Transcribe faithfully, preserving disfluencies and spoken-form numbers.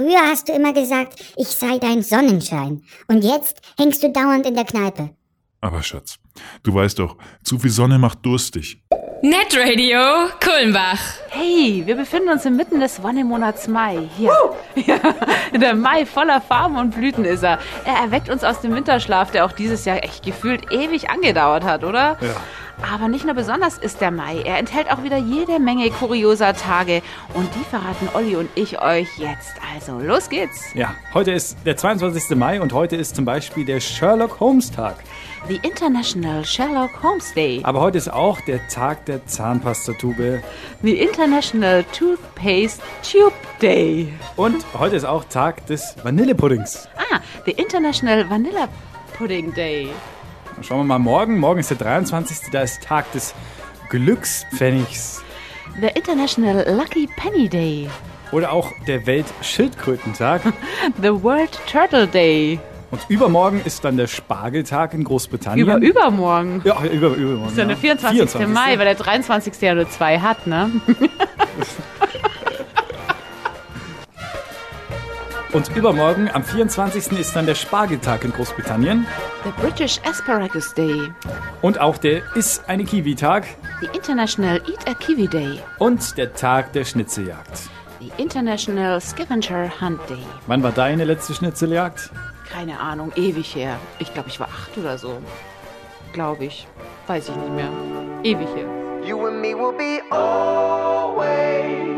Früher hast du immer gesagt, ich sei dein Sonnenschein. Und jetzt hängst du dauernd in der Kneipe. Aber Schatz, du weißt doch, zu viel Sonne macht durstig. Netradio Kulmbach. Hey, wir befinden uns inmitten des Wonnemonats Mai. Hier. Ja, der Mai voller Farben und Blüten ist er. Er erweckt uns aus dem Winterschlaf, der auch dieses Jahr echt gefühlt ewig angedauert hat, oder? Ja. Aber nicht nur besonders ist der Mai, er enthält auch wieder jede Menge kurioser Tage. Und die verraten Olli und ich euch jetzt. Also, los geht's. Ja, heute ist der zweiundzwanzigste Mai und heute ist zum Beispiel der Sherlock Holmes Tag. The International Sherlock Holmes Day. Aber heute ist auch der Tag der Zahnpastatube. The International Toothpaste Tube Day. Und heute ist auch Tag des Vanillepuddings. Ah, the International Vanilla Pudding Day. Schauen wir mal morgen. Morgen ist der dreiundzwanzigste Da ist Tag des Glückspfennigs. The International Lucky Penny Day. Oder auch der Weltschildkrötentag. The World Turtle Day. Und übermorgen ist dann der Spargeltag in Großbritannien. Über übermorgen. Ja, über, übermorgen. Das ist ja der vierundzwanzigste Mai, weil der dreiundzwanzigste ja nur zwei hat, ne? Und übermorgen, am vierundzwanzigsten ist dann der Spargeltag in Großbritannien. The British Asparagus Day. Und auch der Iss eine Kiwi-Tag. The International Eat a Kiwi Day. Und der Tag der Schnitzeljagd. The International Scavenger Hunt Day. Wann war deine letzte Schnitzeljagd? Keine Ahnung, ewig her. Ich glaube, ich war acht oder so. Glaube ich. Weiß ich nicht mehr. Ewig her. You and me will be always